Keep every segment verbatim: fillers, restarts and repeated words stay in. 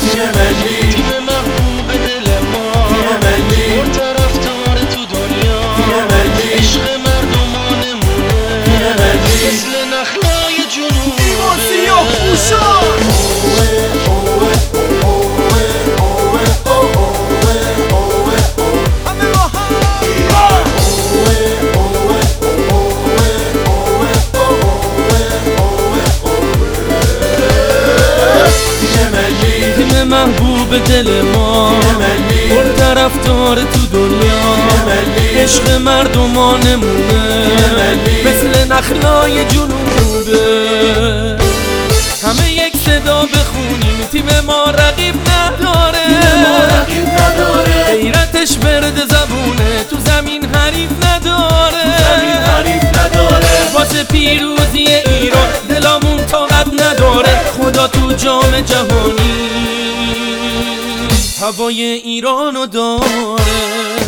تیم ملی، تیم محبوب دل ما، تیم ملی، پر طرفدار تو دنیا، تیم ملی، عشق مردمانمونه، تیم ملی، مثل نخلای جنوب سیاه پوشان. تیم محبوب دل ما، پر طرفدار تو دنیا، عشق مردمانمونه، مثل نخلای جنوبه. همه یک صدا بخونیم، تیم ما رقیب نداره، غیرتش برد زبونه، تو زمین حریف نداره، واسه پیروزی ایران دلامون طاقت نداره. خدا تو جام جهانی هوای ایرانو داره،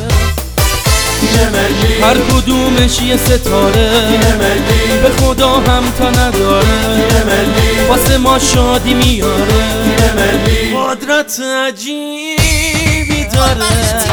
هر کدومش یه ستاره، به خدا همتا نداره، واسه ما شادی میاره، قدرت عجیبی داره.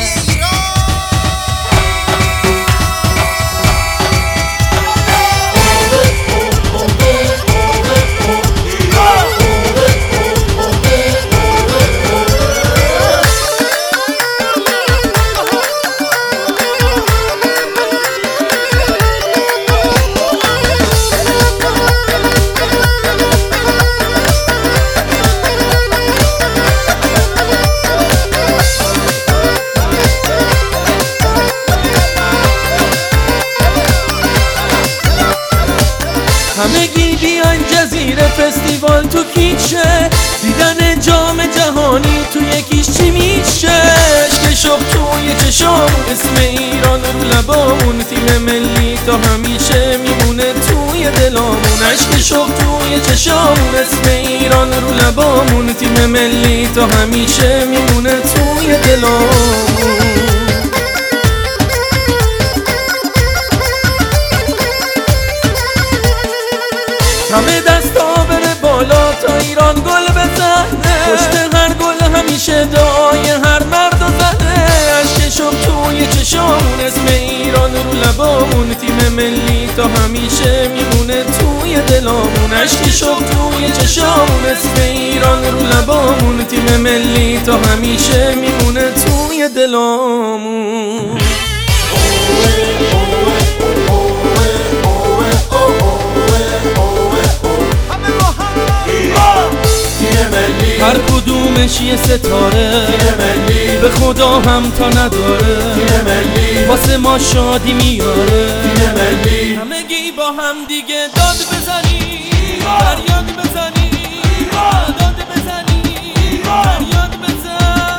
همگی بیاین جزیره فستیوال تو کیچه، دیدن جام جهانی تو یکیش چی میشه؟ عشق شوق توی چشام، اسم ایران رو لبامون، تیم ملی تا همیشه میمونه توی دلامون. عشق شوق توی چشام، اسم ایران رو لبامون، تیم ملی تا همیشه میمونه توی دلامون. همه دستا بره بالا تا ایران گل بزنه، پشت هر گل همیشه دعای هر مرد و زنه. عشق شوق توی چشامون، اسم ایران رو لبامون، تیم ملی تا همیشه میمونه توی دلامون. عشق شوق توی چشامون، اسم ایران رو لبامون، تیم ملی تا همیشه میمونه توی دلامون. هر کدومش یه ستاره، به خدا همتا نداره، واسه ما شادی میاره. همگی با هم دیگه داد بزنی، فریاد بزنی، داد بزنی، فریاد بزن.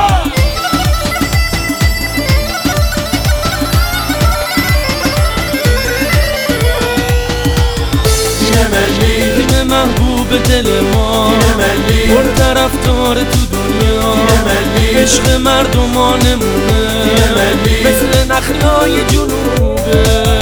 تیم محبوب دل ما، پر طرفدار تو دنیا، عشق مردمانمونه، مثل نخلای جنوبه.